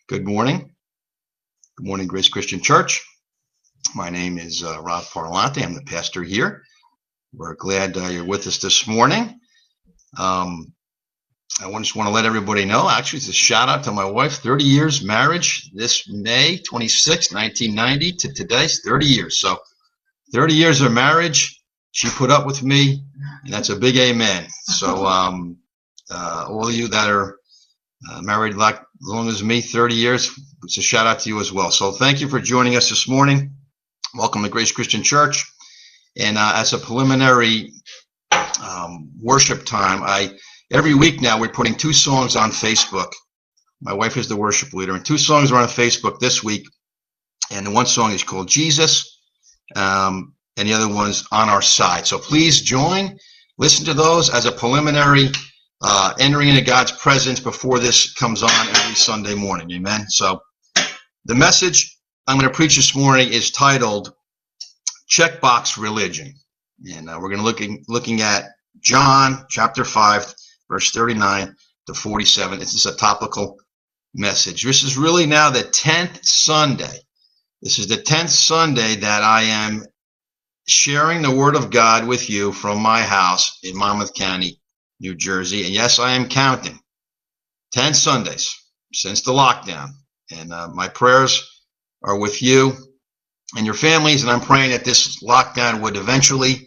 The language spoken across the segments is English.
Good morning. Good morning, Grace Christian Church. My name is Rob Parlanthe. I'm the pastor here. We're glad you're with us this morning. I just want to let everybody know, actually, it's a shout out to my wife, 30 years marriage this May 26, 1990 to today's 30 years. So 30 years of marriage, she put up with me, and that's a big amen. So all of you that are married like as long as me, 30 years, it's a shout out to you as well. So thank you for joining us this morning. Welcome to Grace Christian Church. And as a preliminary worship time, every week now we're putting 2 songs on Facebook. My wife is the worship leader, and 2 songs are on Facebook this week. And the one song is called Jesus, and the other one's On Our Side. So please join, listen to those as a preliminary entering into God's presence before this comes on every Sunday morning. Amen. So the message I'm going to preach this morning is titled Checkbox Religion. And we're going to looking at John chapter 5, verse 39 to 47. This is a topical message. This is really now the 10th Sunday. This is the 10th Sunday that I am sharing the Word of God with you from my house in Monmouth County, New Jersey. And yes, I am counting. 10 Sundays since the lockdown. And my prayers are with you and your families. And I'm praying that this lockdown would eventually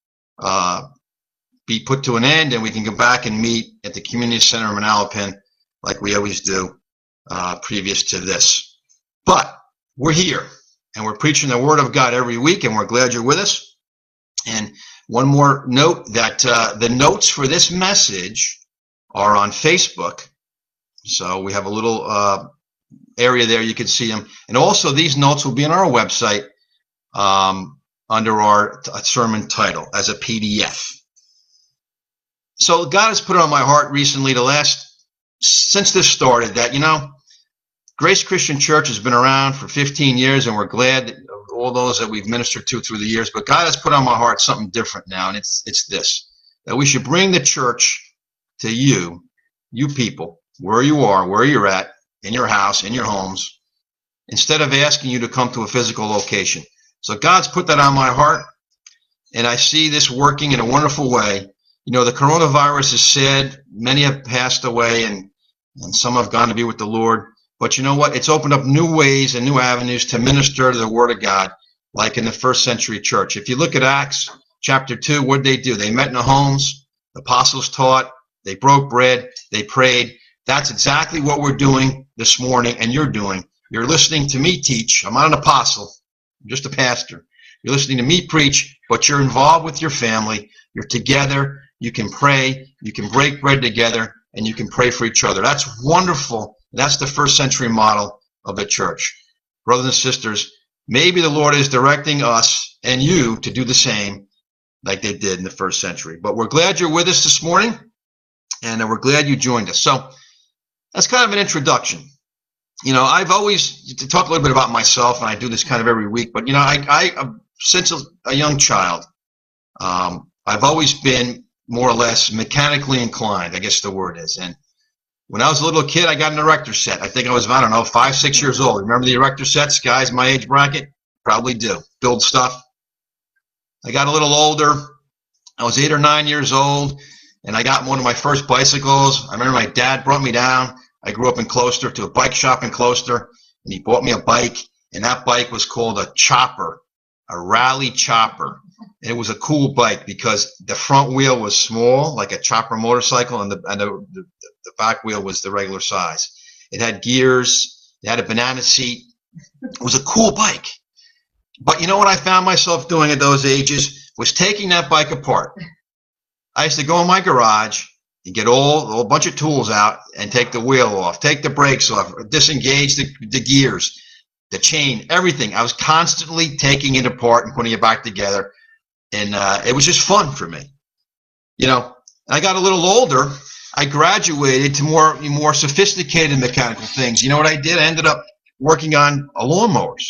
be put to an end, and we can go back and meet at the community center in Manalapan like we always do previous to this. But we're here, and we're preaching the Word of God every week, and we're glad you're with us. And one more note that the notes for this message are on Facebook. So we have a little area there. You can see them. And also these notes will be on our website under our sermon title as a PDF. So God has put it on my heart recently, since this started, that, Grace Christian Church has been around for 15 years, and we're glad of all those that we've ministered to through the years. But God has put on my heart something different now, and it's this, that we should bring the church to you people, where you are, where you're at, in your house, in your homes, instead of asking you to come to a physical location. So God's put that on my heart, and I see this working in a wonderful way. The coronavirus is sad. Many have passed away, and some have gone to be with the Lord. But you know what? It's opened up new ways and new avenues to minister to the Word of God, like in the first century church. If you look at Acts chapter 2, what did they do? They met in the homes. The apostles taught. They broke bread. They prayed. That's exactly what we're doing this morning, and you're doing. You're listening to me teach. I'm not an apostle. I'm just a pastor. You're listening to me preach, but you're involved with your family. You're together. You can pray. You can break bread together, and you can pray for each other. That's wonderful. That's the first century model of the church. Brothers and sisters, maybe the Lord is directing us and you to do the same like they did in the first century. But we're glad you're with us this morning, and we're glad you joined us. So that's kind of an introduction. I've always, to talk a little bit about myself, and I do this kind of every week, but, I since a young child, I've always been more or less mechanically inclined, I guess the word is. And when I was a little kid, I got an erector set. I think I was, 5, 6 years old. Remember the erector sets, guys, my age bracket? Probably do. Build stuff. I got a little older. I was 8 or 9 years old, and I got one of my first bicycles. I remember my dad brought me down. I grew up in Closter, to a bike shop in Closter, and he bought me a bike, and that bike was called a chopper, a rally chopper. And it was a cool bike because the front wheel was small, like a chopper motorcycle, and the back wheel was the regular size. It had gears. It had a banana seat. It was a cool bike. But you know what I found myself doing at those ages was taking that bike apart. I used to go in my garage and get a whole bunch of tools out and take the wheel off, take the brakes off, disengage the gears, the chain, everything. I was constantly taking it apart and putting it back together. And it was just fun for me. I got a little older. I graduated to more sophisticated mechanical things. You know what I did? I ended up working on lawnmowers.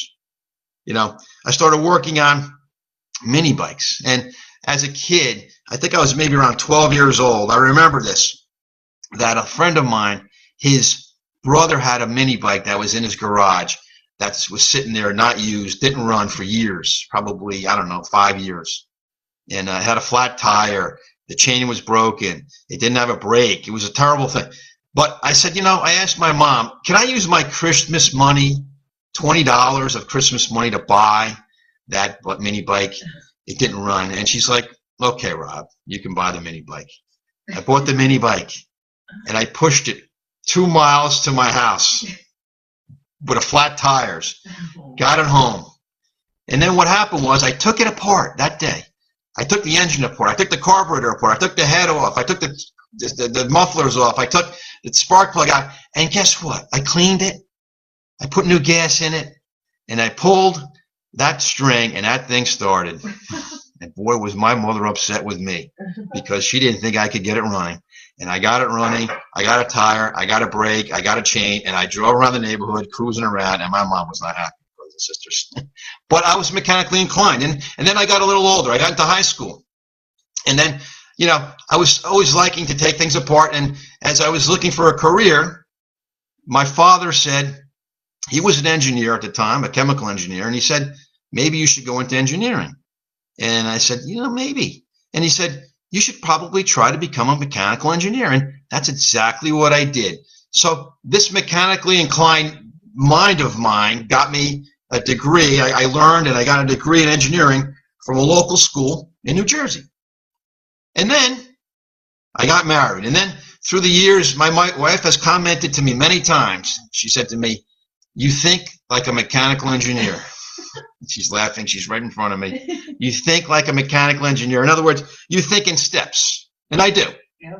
I started working on mini bikes. And as a kid, I think I was maybe around 12 years old. I remember this, that a friend of mine, his brother had a mini bike that was in his garage that was sitting there not used, didn't run for years, probably, I don't know, 5 years. And it had a flat tire. The chain was broken. It didn't have a brake. It was a terrible thing. But I said, I asked my mom, can I use my Christmas money, $20 of Christmas money, to buy that mini bike? It didn't run. And she's like, okay, Rob, you can buy the mini bike. I bought the mini bike and I pushed it 2 miles to my house with a flat tires, got it home. And then what happened was I took it apart that day. I took the engine apart. I took the carburetor apart. I took the head off. I took the mufflers off. I took the spark plug out. And guess what? I cleaned it. I put new gas in it. And I pulled that string, and that thing started. And boy, was my mother upset with me because she didn't think I could get it running. And I got it running. I got a tire. I got a brake. I got a chain. And I drove around the neighborhood cruising around, and my mom was not happy, brothers and sisters. But I was mechanically inclined. And then I got a little older. I got into high school. And then, I was always liking to take things apart. And as I was looking for a career, my father said, he was an engineer at the time, a chemical engineer. And he said, maybe you should go into engineering. And I said, maybe. And he said, you should probably try to become a mechanical engineer. And that's exactly what I did. So this mechanically inclined mind of mine got me a degree. I learned and I got a degree in engineering from a local school in New Jersey. And then I got married. And then through the years, my wife has commented to me many times. She said to me, you think like a mechanical engineer. She's laughing. She's right in front of me. You think like a mechanical engineer. In other words, you think in steps. And I do. Yep.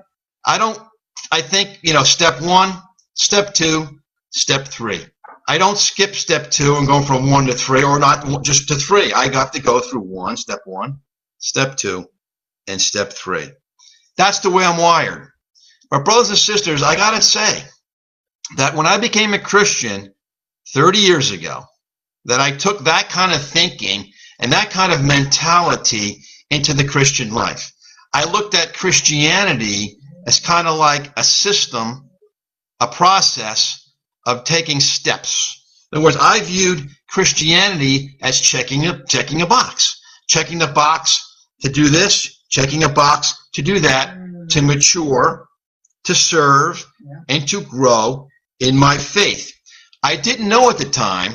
I think, step 1, step 2, step 3. I don't skip step 2 and go from 1 to 3 or not just to 3. I got to go through step 1, step 2, and step 3. That's the way I'm wired. But brothers and sisters, I got to say that when I became a Christian 30 years ago, that I took that kind of thinking and that kind of mentality into the Christian life. I looked at Christianity as kind of like a system, a process of taking steps. In other words, I viewed Christianity as checking a box. Checking the box to do this, checking a box to do that, to mature, to serve, and to grow in my faith. I didn't know at the time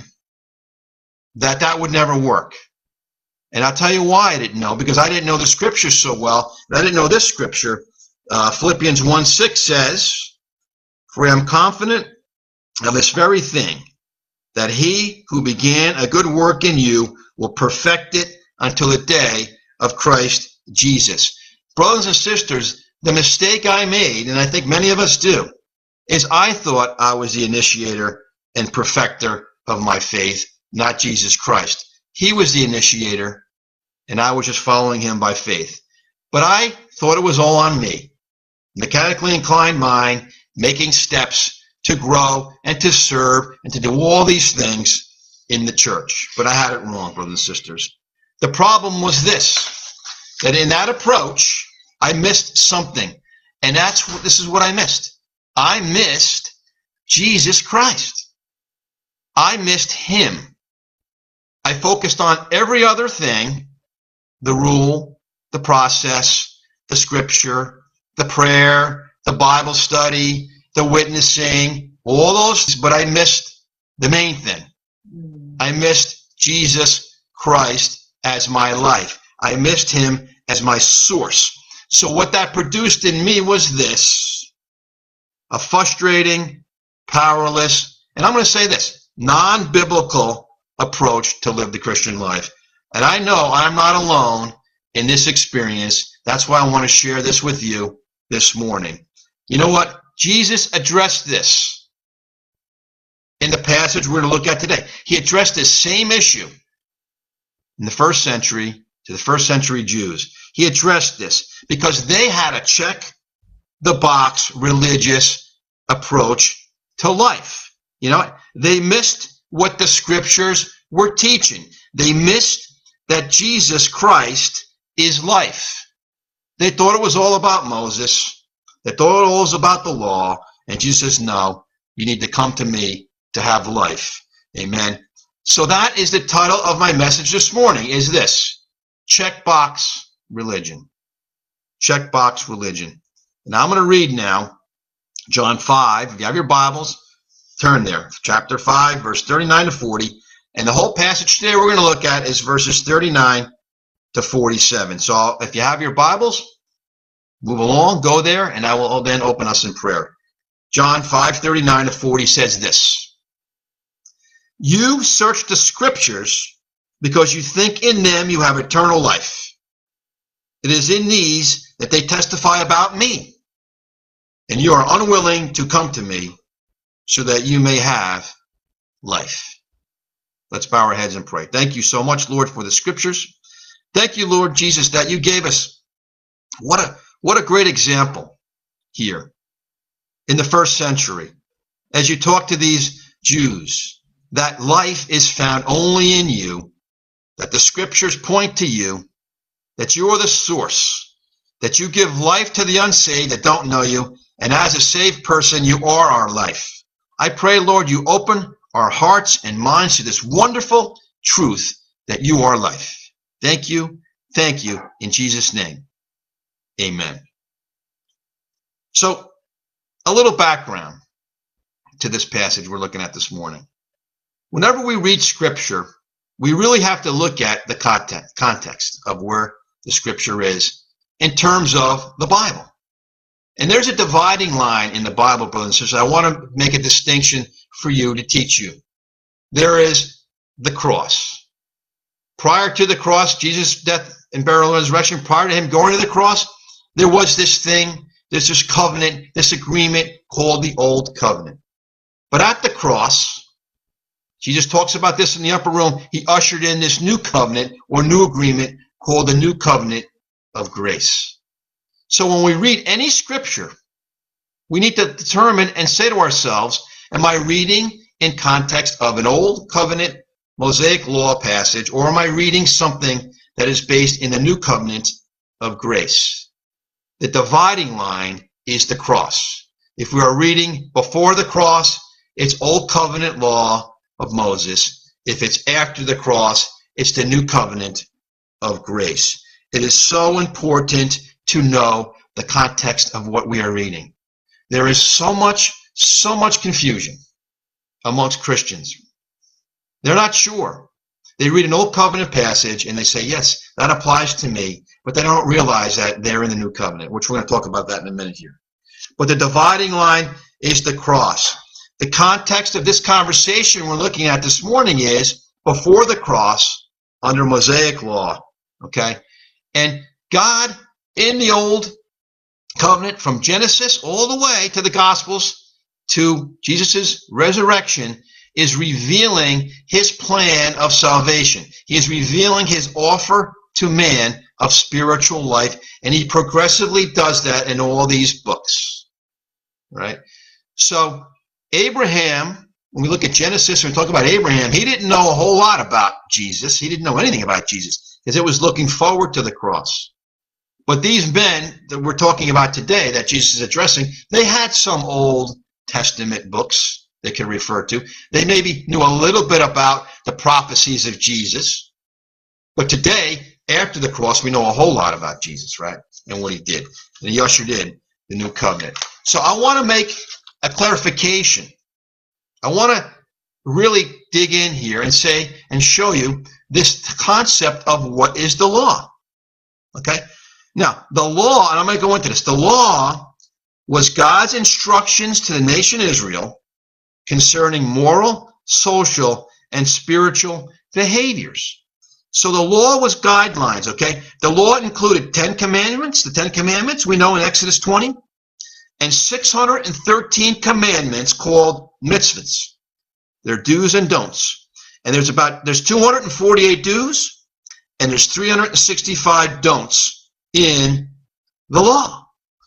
that would never work. And I'll tell you why I didn't know, because I didn't know the scriptures so well. I didn't know this scripture. Philippians 1:6 says, for I am confident of this very thing, that he who began a good work in you will perfect it until the day of Christ Jesus. Brothers and sisters, the mistake I made, and I think many of us do, is I thought I was the initiator and perfecter of my faith, not Jesus Christ. He was the initiator, and I was just following him by faith. But I thought it was all on me. Mechanically inclined mind, making steps to grow and to serve and to do all these things in the church. But I had it wrong, brothers and sisters. The problem was this, that in that approach, I missed something. And this is what I missed. I missed Jesus Christ. I missed him. I focused on every other thing, the rule, the process, the scripture, the prayer, the Bible study, the witnessing, all those, but I missed the main thing. I missed Jesus Christ as my life. I missed him as my source. So what that produced in me was this, a frustrating, powerless, and I'm going to say this, non-biblical approach to live the Christian life. And I know I'm not alone in this experience. That's why I want to share this with you this morning. You know what? Jesus addressed this in the passage we're going to look at today. He addressed this same issue in the first century to the first century Jews. He addressed this because they had a check the box religious approach to life. They missed what the scriptures were teaching. They missed that Jesus Christ is life. They thought it was all about Moses. They thought it was all about the law. And Jesus says, no, You need to come to me to have life. Amen. So that is the title of my message this morning, is this: checkbox religion. Checkbox religion. Now I'm going to read now John 5. If you have your Bibles, turn there. Chapter 5, verse 39 to 40. And the whole passage today we're going to look at is verses 39 to 47. So if you have your Bibles, move along, go there, and I will then open us in prayer. John 5, 39 to 40 says this: You search the scriptures because you think in them you have eternal life. It is in these that they testify about me, and you are unwilling to come to me so that you may have life. Let's bow our heads and pray. Thank you so much, Lord, for the scriptures. Thank you, Lord Jesus, that you gave us what a great example here in the first century as you talk to these Jews, that life is found only in you, that the scriptures point to you, that you are the source, that you give life to the unsaved that don't know you, and as a saved person, you are our life. I pray, Lord, you open our hearts and minds to this wonderful truth that you are life. Thank you, in Jesus' name. Amen. So, a little background to this passage we're looking at this morning. Whenever we read Scripture, we really have to look at the context of where the Scripture is in terms of the Bible. And there's a dividing line in the Bible, brothers and sisters. I want to make a distinction for you to teach you. There is the cross. Prior to the cross, Jesus' death and burial and resurrection, prior to him going to the cross, there was this thing, this covenant, this agreement called the Old Covenant. But at the cross, Jesus talks about this in the upper room, he ushered in this new covenant or new agreement called the New Covenant of Grace. So when we read any scripture, we need to determine and say to ourselves, am I reading in context of an Old Covenant Mosaic Law passage, or am I reading something that is based in the New Covenant of Grace? The dividing line is the cross. If we are reading before the cross, it's Old Covenant Law of Moses. If it's after the cross, it's the New Covenant of Grace. It is so important to know the context of what we are reading. There is so much confusion amongst Christians. They're not sure. They read an Old Covenant passage and they say, yes, that applies to me, but they don't realize that they're in the New Covenant, which we're going to talk about that in a minute here. But the dividing line is the cross. The context of this conversation we're looking at this morning is before the cross, under Mosaic law, okay? And God, in the Old Covenant, from Genesis all the way to the Gospels, to Jesus' resurrection, is revealing his plan of salvation. He is revealing his offer to man of spiritual life, and he progressively does that in all these books, right? So Abraham, when we look at Genesis and talk about Abraham, he didn't know a whole lot about Jesus. He didn't know anything about Jesus because it was looking forward to the cross. But these men that we're talking about today, that Jesus is addressing, they had some Old Testament books they could refer to. They maybe knew a little bit about the prophecies of Jesus. But today, after the cross, we know a whole lot about Jesus, right? And what he did. And he ushered in the New Covenant. So I want to make a clarification. I want to really dig in here and say and show you this concept of what is the law. Okay? Now, the law, and I'm going to go into this, the law was God's instructions to the nation Israel concerning moral, social, and spiritual behaviors. So the law was guidelines, okay? The law included 10 commandments, the 10 commandments we know in Exodus 20, and 613 commandments called mitzvahs. They're do's and don'ts. And there's 248 do's, and there's 365 don'ts in the law.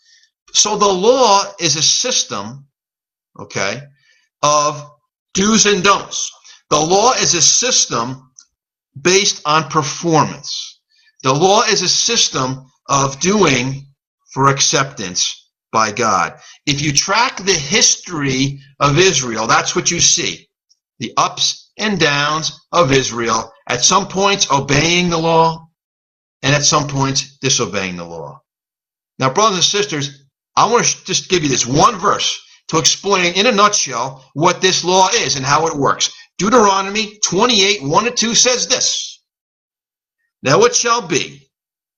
So the law is a system, okay, of do's and don'ts. The law is a system based on performance. The law is a system of doing for acceptance by God. If you track the history of Israel, that's what you see. The ups and downs of Israel, at some points obeying the law, and at some points disobeying the law. Now, brothers and sisters, I want to just give you this one verse to explain in a nutshell what this law is and how it works. Deuteronomy 28, 1-2 says this: Now it shall be,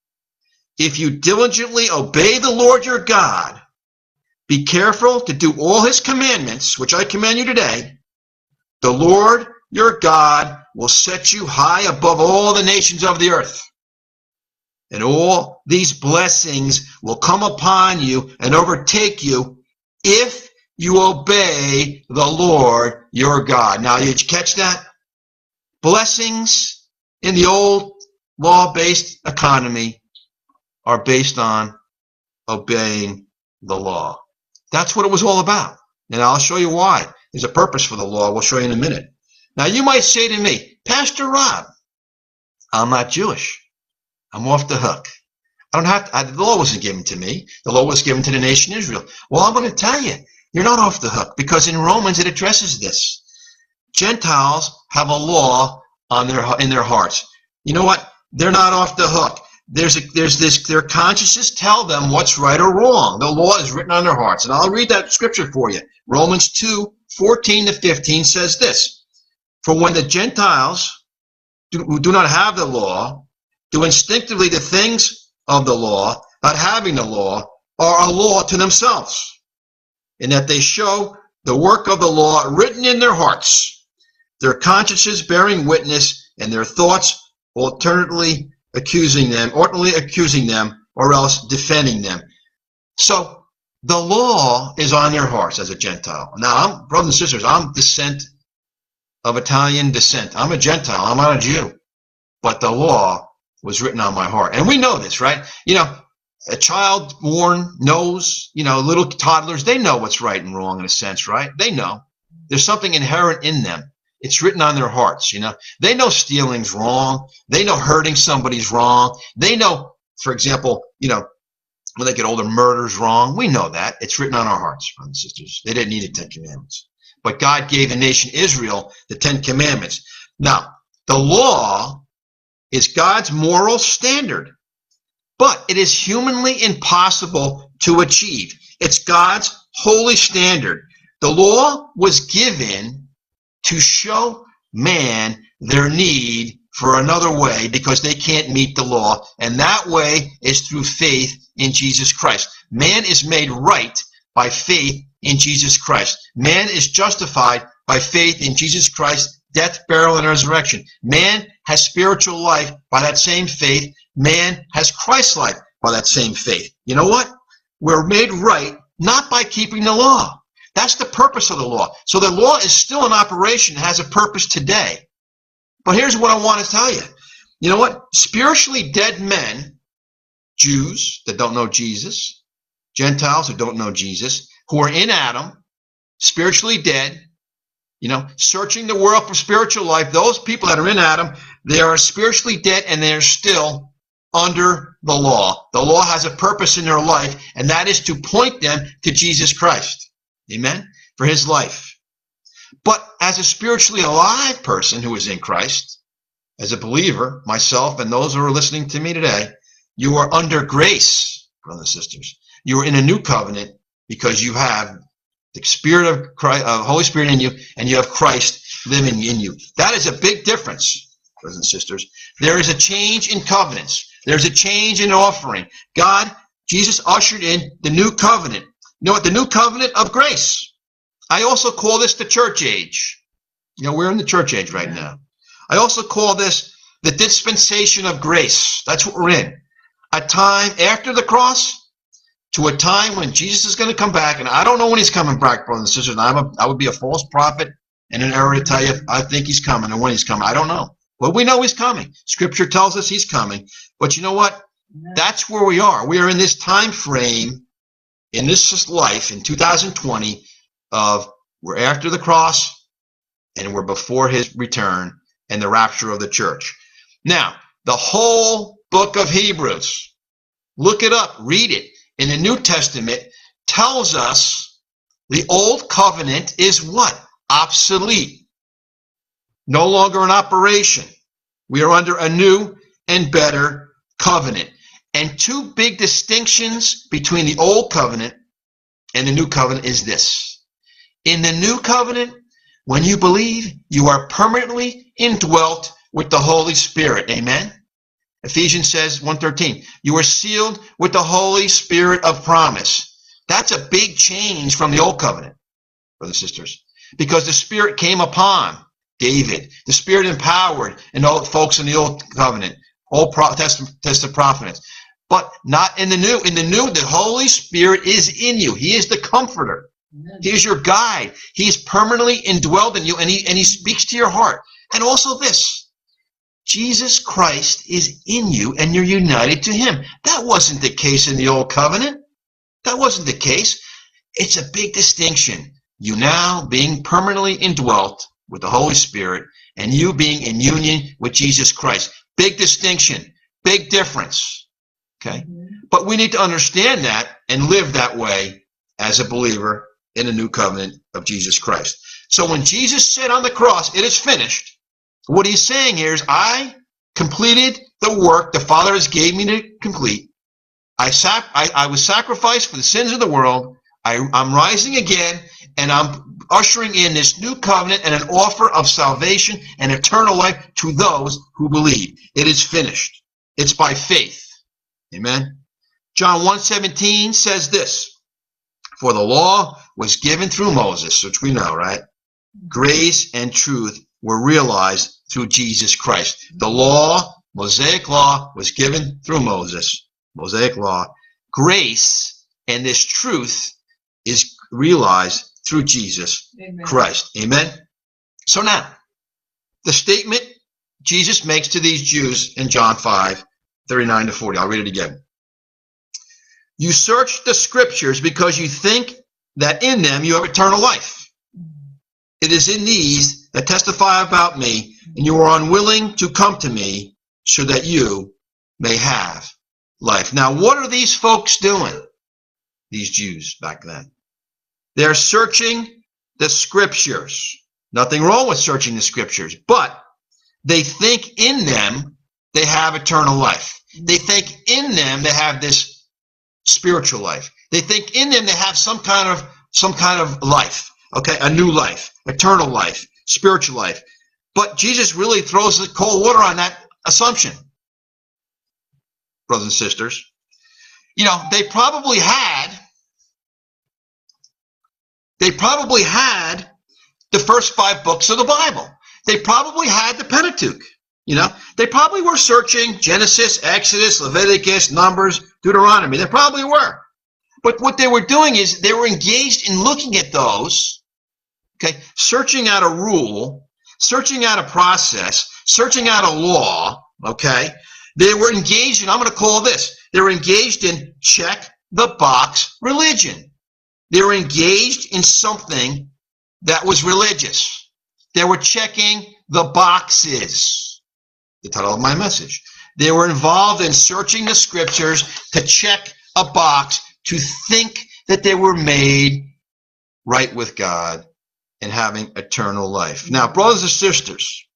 if you diligently obey the Lord your God, be careful to do all his commandments, which I command you today, the Lord your God will set you high above all the nations of the earth. And all these blessings will come upon you and overtake you if you obey the Lord your God. Now, did you catch that? Blessings in the old law-based economy are based on obeying the law. That's what it was all about. And I'll show you why. There's a purpose for the law. We'll show you in a minute. Now, you might say to me, Pastor Rob, I'm not Jewish. I'm off the hook. I don't have to, the law wasn't given to me. The law was given to the nation Israel. Well, I'm going to tell you, you're not off the hook, because in Romans it addresses this. Gentiles have a law in their hearts. You know what? They're not off the hook. Their consciences tell them what's right or wrong. The law is written on their hearts. And I'll read that scripture for you. Romans 2, 14-15 says this: For when the Gentiles who do not have the law do instinctively the things of the law, not having the law, are a law to themselves, in that they show the work of the law written in their hearts, their consciences bearing witness, and their thoughts alternately accusing them, or else defending them. So the law is on their hearts as a Gentile. Now, brothers and sisters, I'm of Italian descent. I'm a Gentile. I'm not a Jew. But the law was written on my heart. And we know this, right? You know, a child born knows, little toddlers, they know what's right and wrong in a sense, right? They know. There's something inherent in them. It's written on their hearts, They know stealing's wrong. They know hurting somebody's wrong. They know, for example, when they get older, murder's wrong. We know that. It's written on our hearts, brothers and sisters. They didn't need the 10 Commandments. But God gave the nation Israel the 10 Commandments. Now, the law is God's moral standard, but it is humanly impossible to achieve. It's God's holy standard. The law was given to show man their need for another way because they can't meet the law, and that way is through faith in Jesus Christ. Man is made right by faith in Jesus Christ. Man is justified by faith in Jesus Christ, death, burial, and resurrection. Man has spiritual life by that same faith. Man has Christ's life by that same faith. You know what? We're made right not by keeping the law. That's the purpose of the law. So the law is still in operation, has a purpose today. But here's what I want to tell you. You know what? Spiritually dead men, Jews that don't know Jesus, Gentiles who don't know Jesus, who are in Adam, spiritually dead, searching the world for spiritual life, those people that are in Adam, they are spiritually dead and they're still under the law. The law has a purpose in their life, and that is to point them to Jesus Christ. Amen? For his life. But as a spiritually alive person who is in Christ, as a believer, myself and those who are listening to me today, you are under grace, brothers and sisters. You are in a new covenant because you have the Spirit of Christ, Holy Spirit in you, and you have Christ living in you. That is a big difference, brothers and sisters. There is a change in covenants. There's a change in offering. Jesus ushered in the new covenant. You know what? The new covenant of grace. I also call this the church age. We're in the church age right now. I also call this the dispensation of grace. That's what we're in. A time after the cross to a time when Jesus is going to come back. And I don't know when he's coming back, brothers and sisters. I would be a false prophet in an error to tell you I think he's coming and when he's coming. I don't know. But we know he's coming. Scripture tells us he's coming. But you know what? That's where we are. We are in this time frame, in this life, in 2020, of we're after the cross and we're before his return and the rapture of the church. Now, the whole book of Hebrews, look it up, read it. In the New Testament, tells us the old covenant is what? Obsolete. No longer in operation. We are under a new and better covenant. And two big distinctions between the old covenant and the new covenant is this. In the new covenant, when you believe, you are permanently indwelt with the Holy Spirit. Amen? Ephesians says, 1:13, you are sealed with the Holy Spirit of promise. That's a big change from the old covenant, brothers and sisters, because the Spirit came upon David. The Spirit empowered and all folks in the old covenant, Old Testament prophets, but not in the new. In the new, the Holy Spirit is in you. He is the comforter. Amen. He is your guide. He is permanently indwelled in you, and he speaks to your heart. And also this, Jesus Christ is in you, and you're united to him. That wasn't the case in the old covenant. That wasn't the case. It's a big distinction. You now being permanently indwelt with the Holy Spirit, and you being in union with Jesus Christ. Big distinction, big difference. Okay? But we need to understand that and live that way as a believer in the new covenant of Jesus Christ. So when Jesus said on the cross, it is finished, what he's saying here is, I completed the work the Father has gave me to complete. I was sacrificed for the sins of the world. I'm rising again, and I'm ushering in this new covenant and an offer of salvation and eternal life to those who believe. It is finished. It's by faith. Amen. John 1:17 says this, for the law was given through Moses, which we know, right? Grace and truth were realized through Jesus Christ. The law, Mosaic law, was given through Moses. Mosaic law. Grace and this truth is realized through Jesus Christ. Amen? So now, the statement Jesus makes to these Jews in John 5:39-40. I'll read it again. You search the scriptures because you think that in them you have eternal life. It is in these that testify about me, and you are unwilling to come to me so that you may have life. Now, what are these folks doing? These Jews back then. They're searching the scriptures. Nothing wrong with searching the scriptures, but they think in them they have eternal life. They think in them they have this spiritual life. They think in them they have some kind of life. Okay, a new life, eternal life, spiritual life. But Jesus really throws the cold water on that assumption, brothers and sisters. You know, they probably had the first 5 books of the Bible. They probably had the Pentateuch. You know, they probably were searching Genesis, Exodus, Leviticus, Numbers, Deuteronomy. They probably were. But what they were doing is they were engaged in looking at those, okay, searching out a rule, searching out a process, searching out a law, okay. They were engaged in, I'm going to call this, they were engaged in check the box religion. They were engaged in something that was religious. They were checking the boxes. The title of my message. They were involved in searching the scriptures to check a box, to think that they were made right with God and having eternal life. Now, brothers and sisters,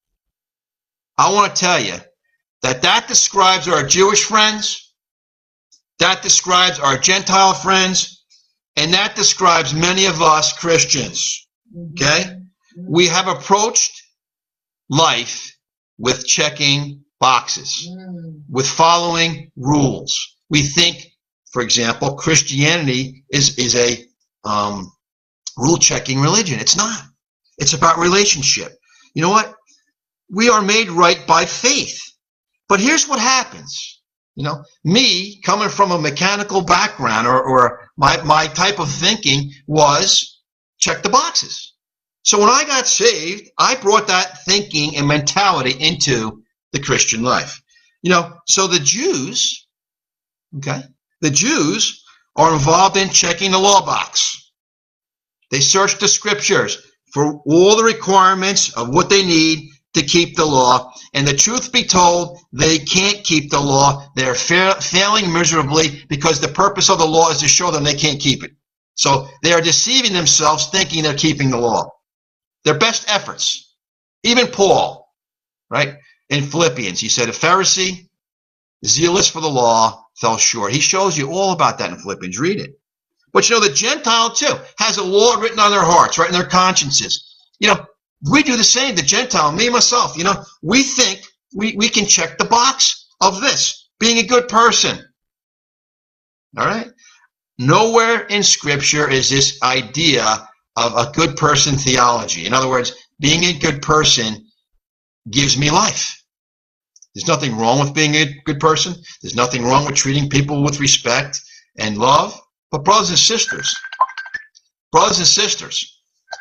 I want to tell you that describes our Jewish friends, that describes our Gentile friends, and that describes many of us Christians. Okay? We have approached life with checking boxes, with following rules. We think, for example, Christianity is a rule-checking religion. It's not. It's about relationship. You know what? We are made right by faith. But here's what happens. You know, me coming from a mechanical background or my type of thinking was check the boxes. So when I got saved, I brought that thinking and mentality into the Christian life. You know, so the Jews, okay, the Jews are involved in checking the law box. They search the scriptures for all the requirements of what they need to keep the law. And the truth be told, they can't keep the law. They're failing miserably because the purpose of the law is to show them they can't keep it. So they are deceiving themselves thinking they're keeping the law. Their best efforts. Even Paul, right? In Philippians, he said, a Pharisee, zealous for the law, fell short. He shows you all about that in Philippians. Read it. But you know, the Gentile too has a law written on their hearts, right in their consciences. You know, we do the same. The Gentile, me, myself, you know, we think we can check the box of this, being a good person. All right? Nowhere in Scripture is this idea of a good person theology. In other words, being a good person gives me life. There's nothing wrong with being a good person. There's nothing wrong with treating people with respect and love. But brothers and sisters, brothers and sisters,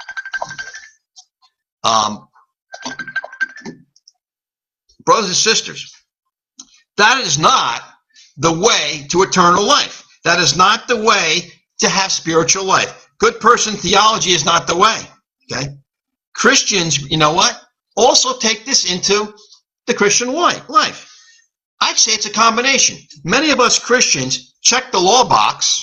that is not the way to eternal life. That is not the way to have spiritual life. Good person theology is not the way. Okay? Christians, you know what? Also take this into the Christian life. I'd say it's a combination. Many of us Christians check the law box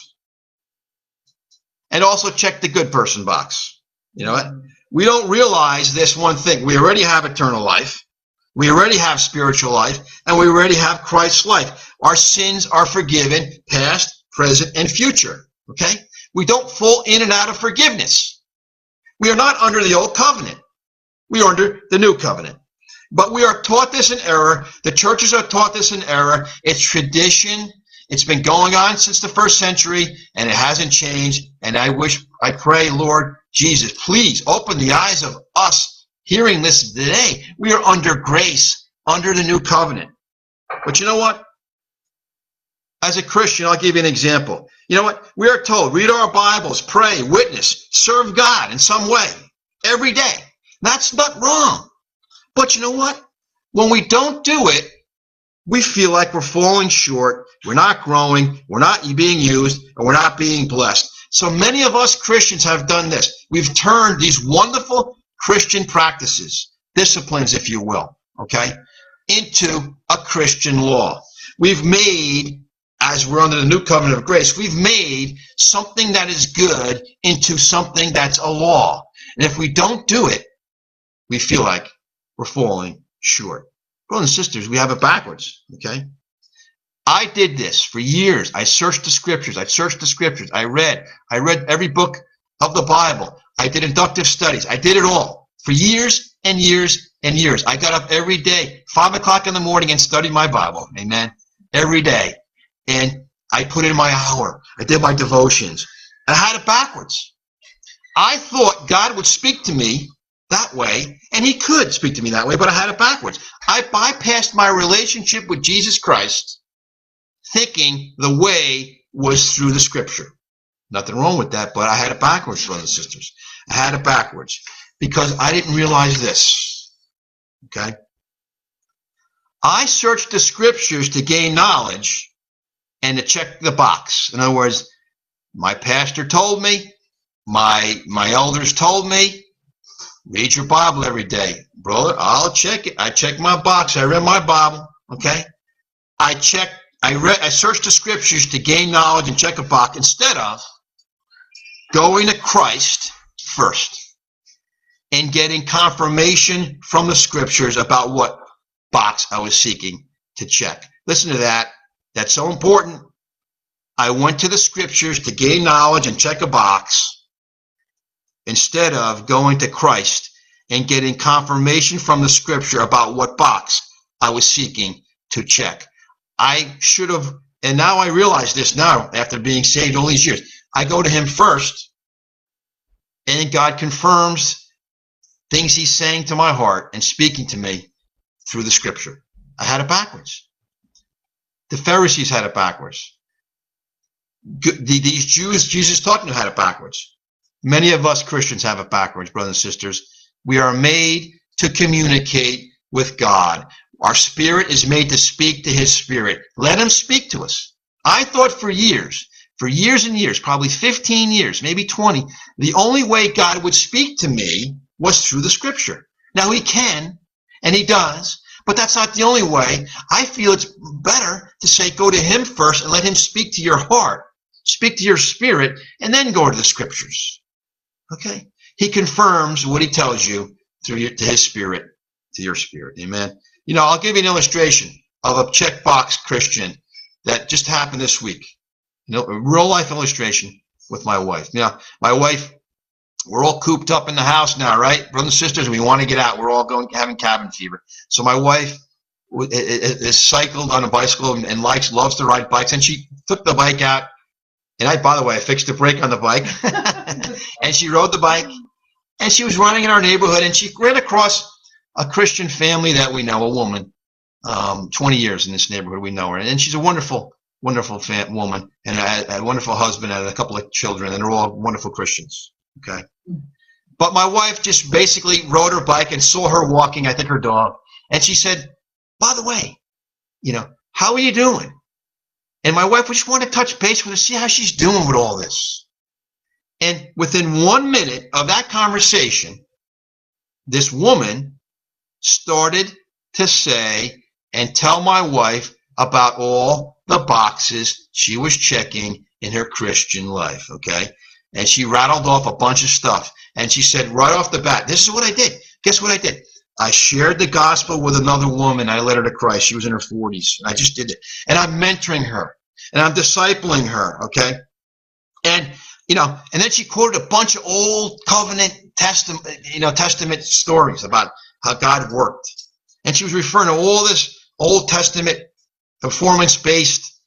and also check the good person box. You know what? We don't realize this one thing. We already have eternal life. We already have spiritual life. And we already have Christ's life. Our sins are forgiven, past, present, and future. Okay? We don't fall in and out of forgiveness. We are not under the old covenant. We are under the new covenant. But we are taught this in error. The churches are taught this in error. It's tradition. It's been going on since the first century, and it hasn't changed. And I pray, Lord Jesus, please open the eyes of us hearing this today. We are under grace, under the new covenant. But you know what? As a Christian, I'll give you an example. You know what? We are told, read our Bibles, pray, witness, serve God in some way every day. That's not wrong. But you know what? When we don't do it, we feel like we're falling short, we're not growing, we're not being used, and we're not being blessed. So many of us Christians have done this. We've turned these wonderful Christian practices, disciplines, if you will, okay, into a Christian law. We've made, as we're under the new covenant of grace, we've made something that is good into something that's a law. And if we don't do it, we feel like we're falling short. Brothers and sisters, we have it backwards, okay? I did this for years. I searched the scriptures. I read every book of the Bible. I did inductive studies. I did it all for years and years and years. I got up every day, 5 o'clock in the morning, and studied my Bible, amen, every day. And I put in my hour. I did my devotions. And I had it backwards. I thought God would speak to me that way, and he could speak to me that way, but I had it backwards. I bypassed my relationship with Jesus Christ, thinking the way was through the scripture. Nothing wrong with that, but I had it backwards, brothers and sisters. I had it backwards because I didn't realize this. Okay? I searched the scriptures to gain knowledge and to check the box. In other words, my pastor told me, my elders told me, read your Bible every day. Brother, I'll check it. I check my box. I read my Bible. Okay? I searched the scriptures to gain knowledge and check a box instead of going to Christ first and getting confirmation from the scriptures about what box I was seeking to check. Listen to that. That's so important. I went to the scriptures to gain knowledge and check a box instead of going to Christ and getting confirmation from the scripture about what box I was seeking to check. I should have, and now I realize this now after being saved all these years. I go to him first, and God confirms things he's saying to my heart and speaking to me through the scripture. I had it backwards. The Pharisees had it backwards. These Jews Jesus talking to had it backwards. Many of us Christians have it backwards, brothers and sisters. We are made to communicate with God. Our spirit is made to speak to his spirit. Let him speak to us. I thought for years and years, probably 15 years, maybe 20, the only way God would speak to me was through the scripture. Now he can, and he does, but that's not the only way. I feel it's better to say go to him first and let him speak to your heart speak to your spirit, and then go to the scriptures. Okay? He confirms what he tells you to his spirit, to your spirit. Amen. You know, I'll give you an illustration of a checkbox Christian that just happened this week. You know, a real life illustration with my wife. Now, my wife, we're all cooped up in the house now, right? Brothers and sisters, we want to get out. We're all having cabin fever. So my wife is cycled on a bicycle and loves to ride bikes, and she took the bike out. And by the way, I fixed the brake on the bike, and she rode the bike, and she was running in our neighborhood, and she ran across a Christian family that we know, a woman, 20 years in this neighborhood, we know her, and she's a wonderful woman, and a wonderful husband and a couple of children, and they're all wonderful Christians. Okay, but my wife just basically rode her bike and saw her walking, I think her dog, and she said, "By the way, you know, how are you doing?" And my wife just wanted to touch base with her, see how she's doing with all this. And within 1 minute of that conversation, this woman started to say and tell my wife about all the boxes she was checking in her Christian life, okay? And she rattled off a bunch of stuff. And she said right off the bat, this is what I did. Guess what I did? I shared the gospel with another woman. I led her to Christ. She was in her 40s. And I just did it. And I'm mentoring her. And I'm discipling her, okay? And, you know, and then she quoted a bunch of Old Covenant Testament stories about how God worked. And she was referring to all this Old Testament performance-based,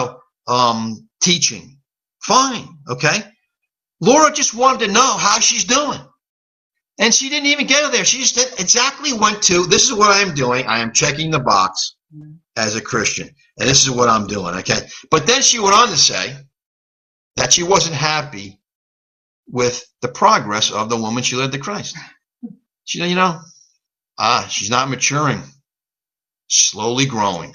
teaching. Fine, okay? Laura just wanted to know how she's doing. And she didn't even get her there. She just exactly went to, this is what I'm doing. I am checking the box as a Christian. And this is what I'm doing, okay? But then she went on to say that she wasn't happy with the progress of the woman she led to Christ. She said, she's not maturing, slowly growing.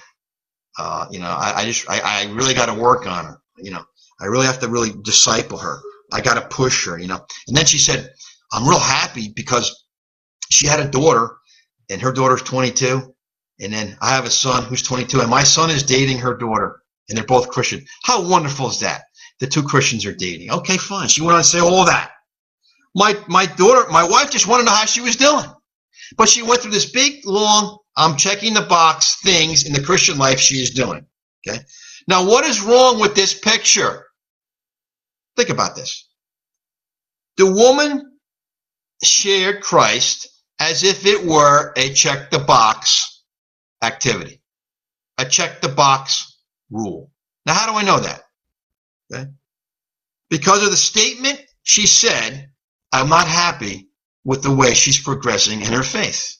I really got to work on her. I really have to really disciple her. I got to push her, And then she said, I'm real happy because she had a daughter, and her daughter's 22. And then I have a son who's 22, and my son is dating her daughter, and they're both Christian. How wonderful is that? The two Christians are dating. Okay, fine. She went on to say all that. My wife just wanted to know how she was doing. But she went through this big, long, I'm checking the box things in the Christian life she is doing. Okay? Now, what is wrong with this picture? Think about this. The woman shared Christ as if it were a check-the-box activity, a check-the-box rule. Now, how do I know that? Okay? Because of the statement she said, I'm not happy with the way she's progressing in her faith.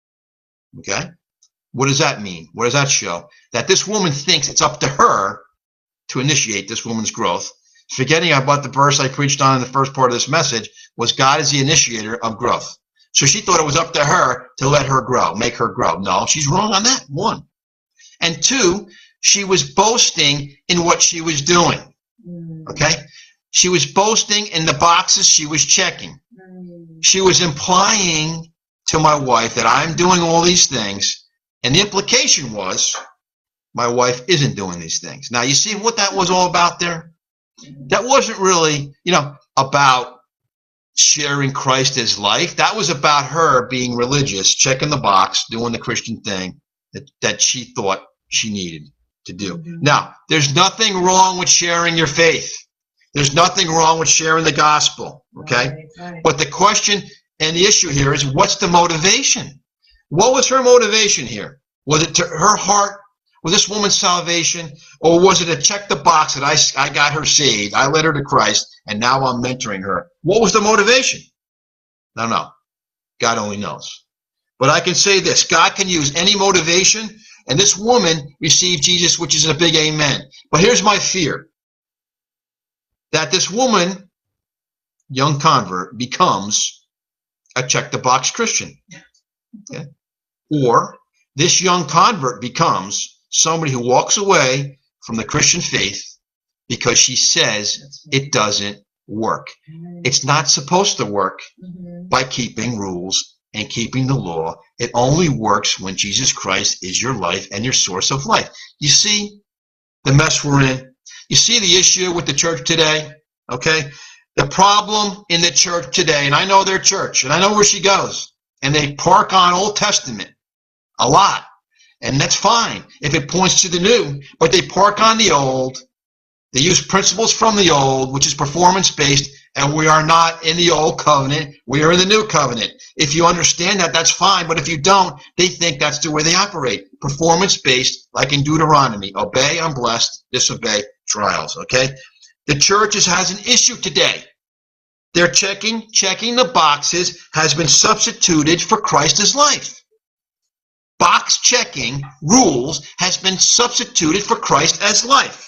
Okay? What does that mean? What does that show? That this woman thinks it's up to her to initiate this woman's growth, forgetting about the verse I preached on in the first part of this message, was God is the initiator of growth. So she thought it was up to her to let her grow, make her grow. No, she's wrong on that, one. And two, she was boasting in what she was doing. Okay? She was boasting in the boxes she was checking. She was implying to my wife that I'm doing all these things, and the implication was my wife isn't doing these things. Now, you see what that was all about there? That wasn't really, about sharing Christ as life. That was about her being religious, checking the box, doing the Christian thing that she thought she needed to do. Now, there's nothing wrong with sharing your faith. There's nothing wrong with sharing the gospel, okay? Right. But the question and the issue here is, what's the motivation? What was her motivation here? Was it to her heart? Was this woman's salvation? Or was it to check the box that I got her saved, I led her to Christ, and now I'm mentoring her? What was the motivation? No. God only knows. But I can say this, God can use any motivation, and this woman received Jesus, which is a big amen. But here's my fear. That this woman, young convert, becomes a check-the-box Christian. Okay? Or this young convert becomes somebody who walks away from the Christian faith because she says it doesn't work. It's not supposed to work by keeping rules and keeping the law. It only works when Jesus Christ is your life and your source of life. You see the mess we're in? You see the issue with the church today, okay? The problem in the church today, and I know their church, and I know where she goes, and they park on Old Testament a lot, and that's fine if it points to the new, but they park on the old. They use principles from the old, which is performance-based, and we are not in the old covenant. We are in the new covenant. If you understand that, that's fine, but if you don't, they think that's the way they operate. Performance-based, like in Deuteronomy. Obey, I'm blessed. Disobey, trials, okay? The church has an issue today. They're checking the boxes has been substituted for Christ's life. Box checking rules has been substituted for Christ as life.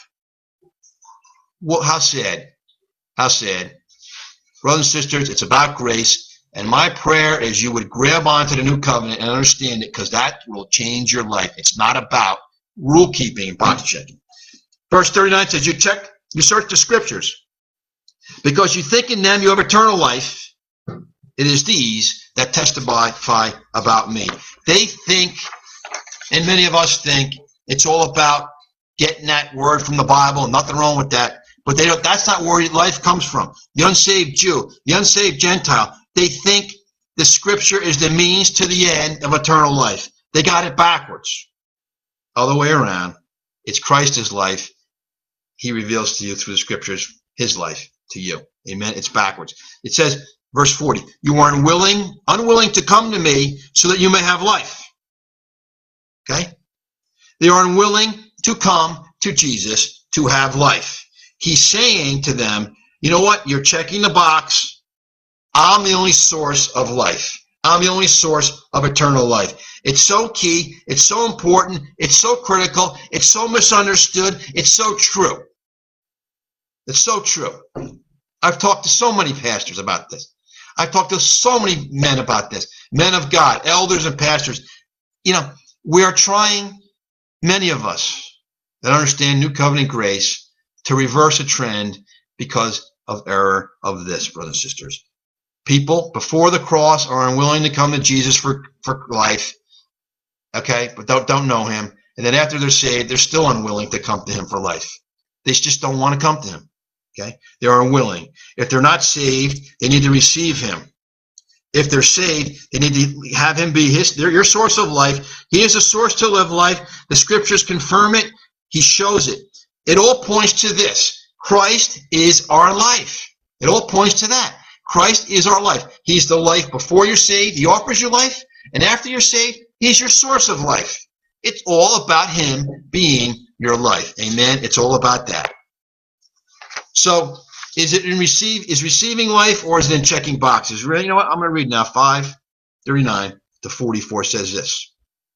Well, how sad. How sad. Brothers and sisters, it's about grace, and my prayer is you would grab onto the new covenant and understand it, because that will change your life. It's not about rule keeping and box checking. Verse 39 says, you search the scriptures, because you think in them you have eternal life. It is these that testify about me. They think, and many of us think, it's all about getting that word from the Bible. Nothing wrong with that. But they don't, that's not where life comes from. The unsaved Jew, the unsaved Gentile, they think the scripture is the means to the end of eternal life. They got it backwards. Other way around. It's Christ's life. He reveals to you through the scriptures his life to you. Amen. It's backwards. It says, verse 40, you are unwilling to come to me so that you may have life. Okay? They are unwilling to come to Jesus to have life. He's saying to them, you know what? You're checking the box. I'm the only source of life. I'm the only source of eternal life. It's so key. It's so important. It's so critical. It's so misunderstood. It's so true. It's so true. I've talked to so many pastors about this. I've talked to so many men about this. Men of God, elders and pastors. You know, we are trying, many of us that understand New Covenant grace, to reverse a trend because of error of this, brothers and sisters. People before the cross are unwilling to come to Jesus for life, okay, but don't know him. And then after they're saved, they're still unwilling to come to him for life. They just don't want to come to him, okay? They're unwilling. If they're not saved, they need to receive him. If they're saved, they need to have him be your source of life. He is a source to live life. The scriptures confirm it. He shows it. It all points to this. Christ is our life. It all points to that. Christ is our life. He's the life before you're saved. He offers you life. And after you're saved, he's your source of life. It's all about him being your life. Amen. It's all about that. So is receiving life, or is it in checking boxes? You know what? I'm going to read now. 5:39 to 44 says this.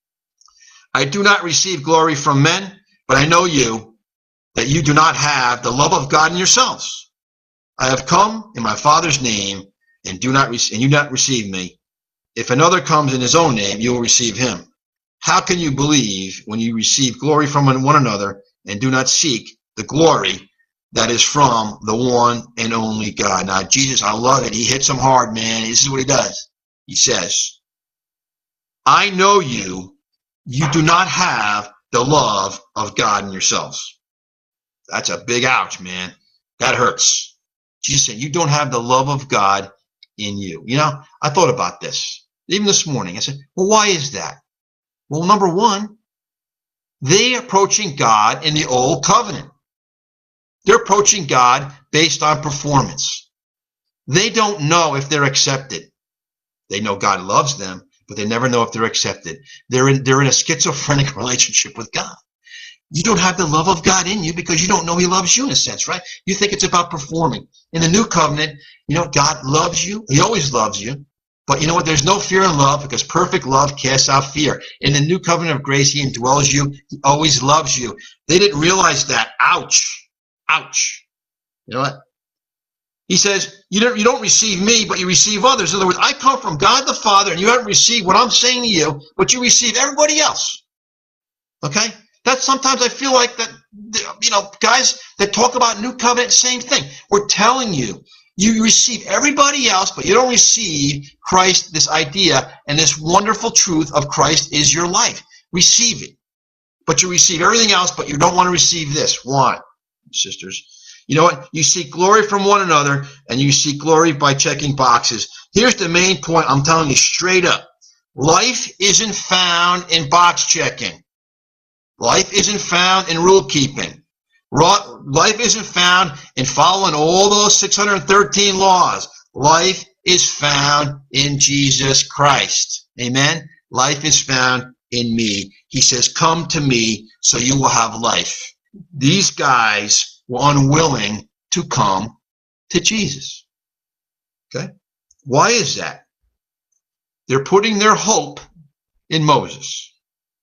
I do not receive glory from men, but I know you, that you do not have the love of God in yourselves. I have come in my Father's name, and you not receive me. If another comes in his own name, you will receive him. How can you believe when you receive glory from one another and do not seek the glory that is from the one and only God? Now, Jesus, I love it. He hits them hard, man. This is what he does. He says, I know you do not have the love of God in yourselves. That's a big ouch, man. That hurts. Jesus said, you don't have the love of God in you. You know, I thought about this, even this morning. I said, well, why is that? Well, number one, they're approaching God in the old covenant. They're approaching God based on performance. They don't know if they're accepted. They know God loves them, but they never know if they're accepted. They're in a schizophrenic relationship with God. You don't have the love of God in you because you don't know he loves you in a sense, right? You think it's about performing. In the new covenant, you know, God loves you. He always loves you. But you know what? There's no fear in love because perfect love casts out fear. In the new covenant of grace, he indwells you. He always loves you. They didn't realize that. Ouch. Ouch. You know what? He says, you don't receive me, but you receive others. In other words, I come from God the Father, and you haven't received what I'm saying to you, but you receive everybody else. Okay? That's sometimes I feel like that, you know, guys that talk about new covenant, same thing. We're telling you, you receive everybody else, but you don't receive Christ, this idea and this wonderful truth of Christ is your life. Receive it. But you receive everything else, but you don't want to receive this. Why? sisters. You know what? You seek glory from one another, and you seek glory by checking boxes. Here's the main point. I'm telling you straight up. Life isn't found in box checking. Life isn't found in rule keeping. Life isn't found in following all those 613 laws. Life is found in Jesus Christ. Amen? Life is found in me. He says, come to me so you will have life. These guys were unwilling to come to Jesus. Okay? Why is that? They're putting their hope in Moses.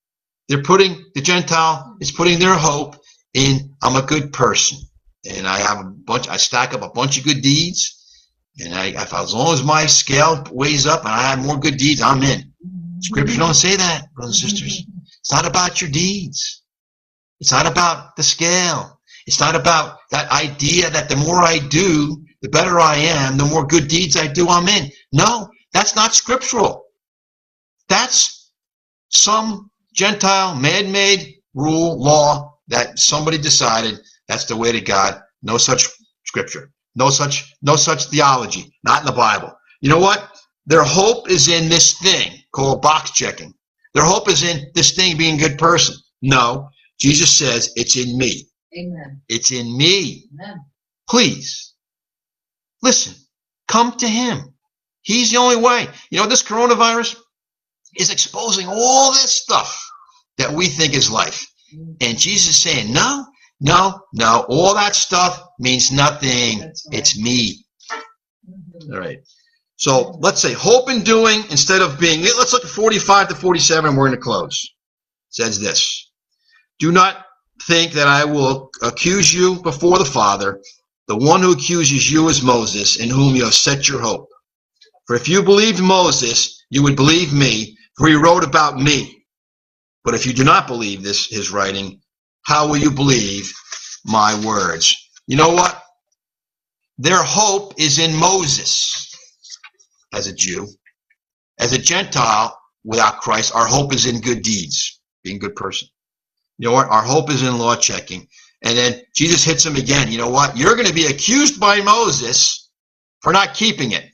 The Gentile is putting their hope in, I'm a good person, and I stack up a bunch of good deeds, and as long as my scale weighs up and I have more good deeds, I'm in. Scripture don't say that, brothers and sisters. It's not about your deeds. It's not about the scale. It's not about that idea that the more I do, the better I am, the more good deeds I do, I'm in. No, that's not scriptural. That's some Gentile man-made rule, law that somebody decided that's the way to God. No such scripture. No such theology. Not in the Bible. You know what? Their hope is in this thing called box checking. Their hope is in this thing being a good person. No, Jesus says it's in me. Amen. It's in me. Amen. Please, listen, come to him. He's the only way. You know, this coronavirus is exposing all this stuff that we think is life. And Jesus is saying, no, all that stuff means nothing. That's right. It's me. All right. So let's say hope in doing instead of being. Let's look at 45 to 47. We're going to close. It says this. Do not think that I will accuse you before the Father. The one who accuses you is Moses, in whom you have set your hope. For if you believed Moses, you would believe me, for he wrote about me. But if you do not believe his writing, how will you believe my words? You know what? Their hope is in Moses as a Jew. As a Gentile without Christ, our hope is in good deeds, being a good person. You know what? Our hope is in law checking. And then Jesus hits him again. You know what? You're going to be accused by Moses for not keeping it.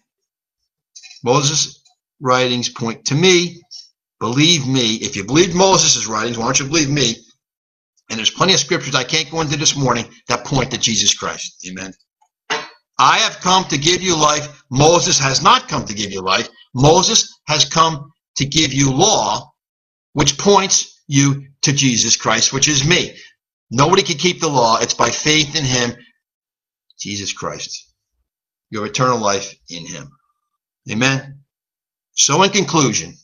Moses' writings point to me. Believe me. If you believe Moses' writings, why don't you believe me? And there's plenty of scriptures I can't go into this morning that point to Jesus Christ. Amen. I have come to give you life. Moses has not come to give you life. Moses has come to give you law, which points you to Jesus Christ, which is me. Nobody can keep the law. It's by faith in him, Jesus Christ. You have eternal life in him. Amen. So in conclusion,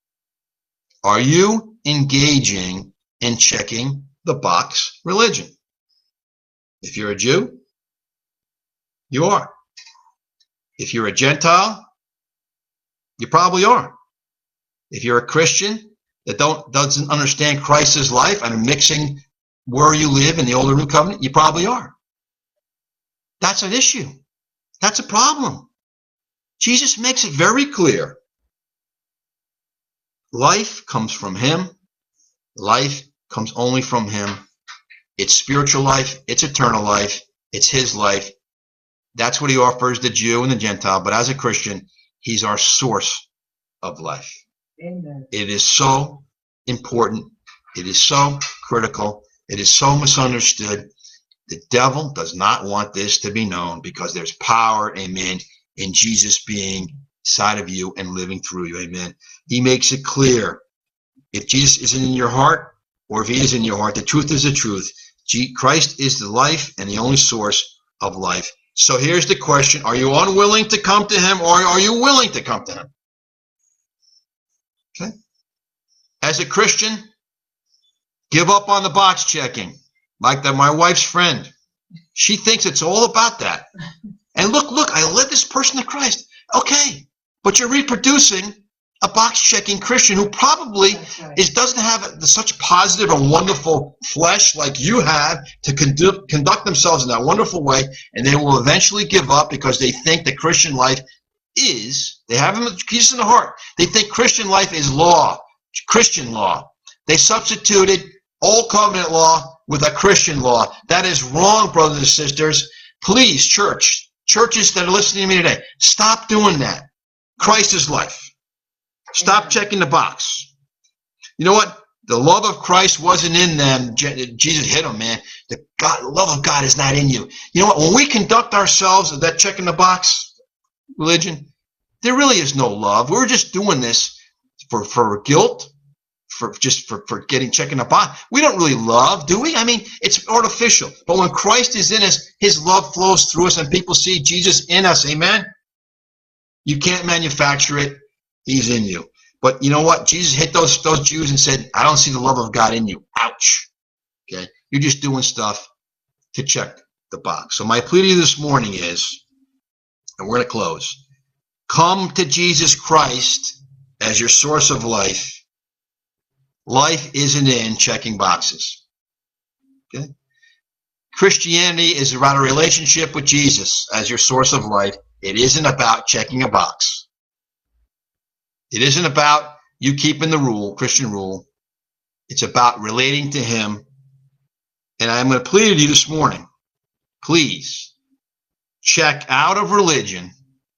are you engaging in checking the box religion? If you're a Jew, you are. If you're a Gentile, you probably are. If you're a Christian that doesn't understand Christ's life and are mixing where you live in the Old and New Covenant, you probably are. That's an issue. That's a problem. Jesus makes it very clear. Life comes from him. Life comes only from him. It's spiritual life. It's eternal life. It's his life. That's what he offers the Jew and the Gentile. But as a Christian, he's our source of life. Amen. It is so important. It is so critical. It is so misunderstood. The devil does not want this to be known because there's power, amen, in Jesus being inside of you and living through you, amen. He makes it clear. If Jesus isn't in your heart, or if he is in your heart, the truth is the truth. Christ is the life and the only source of life. So here's the question. Are you unwilling to come to him, or are you willing to come to him? Okay. As a Christian, give up on the box checking. Like my wife's friend. She thinks it's all about that. And look, I led this person to Christ. Okay, but you're reproducing a box-checking Christian who probably doesn't have such positive and wonderful flesh like you have to conduct themselves in that wonderful way, and they will eventually give up because they think the Christian life is, they have Jesus in the heart. They think Christian life is law, Christian law. They substituted Old covenant law with a Christian law. That is wrong, brothers and sisters. Please, churches that are listening to me today, stop doing that. Christ is life. Stop checking the box. You know what? The love of Christ wasn't in them. Jesus hit them, man. The love of God is not in you. You know what? When we conduct ourselves as that checking the box religion, there really is no love. We're just doing this for guilt, for checking the box. We don't really love, do we? I mean, it's artificial. But when Christ is in us, his love flows through us and people see Jesus in us. Amen? You can't manufacture it. He's in you. But you know what? Jesus hit those Jews and said, I don't see the love of God in you. Ouch. Okay? You're just doing stuff to check the box. So my plea to you this morning is, and we're going to close, come to Jesus Christ as your source of life. Life isn't in checking boxes. Okay? Christianity is about a relationship with Jesus as your source of life. It isn't about checking a box. It isn't about you keeping the rule, Christian rule. It's about relating to him. And I'm going to plead with you this morning, please check out of religion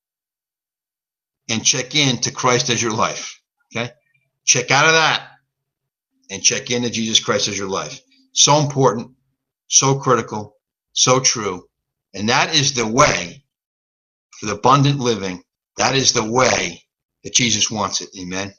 and check in to Christ as your life. Okay? Check out of that and check into Jesus Christ as your life. So important, so critical, so true. And that is the way for the abundant living. That is the way that Jesus wants it. Amen.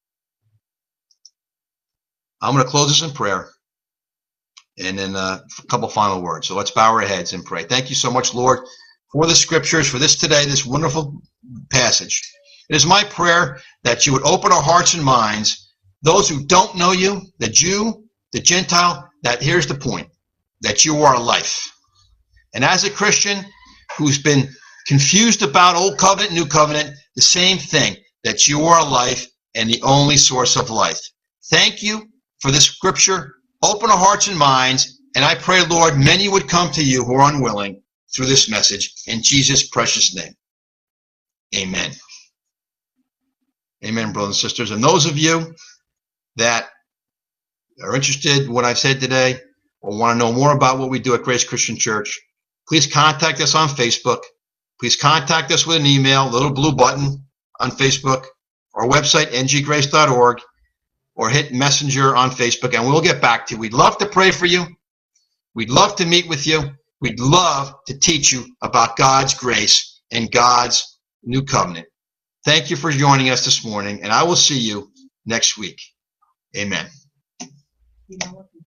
I'm going to close this in prayer and then a couple final words. So let's bow our heads and pray. Thank you so much, Lord, for the scriptures, for this today, this wonderful passage. It is my prayer that you would open our hearts and minds, those who don't know you, the Jew, the Gentile, that here's the point, that you are life. And as a Christian who's been confused about Old Covenant, New Covenant, the same thing, that you are life and the only source of life. Thank you for this scripture. Open our hearts and minds, and I pray, Lord, many would come to you who are unwilling through this message. In Jesus' precious name, amen. Amen, brothers and sisters. And those of you that are interested in what I've said today or want to know more about what we do at Grace Christian Church, please contact us on Facebook. Please contact us with an email, little blue button on Facebook, our website, nggrace.org, or hit Messenger on Facebook, and we'll get back to you. We'd love to pray for you. We'd love to meet with you. We'd love to teach you about God's grace and God's new covenant. Thank you for joining us this morning, and I will see you next week. Amen.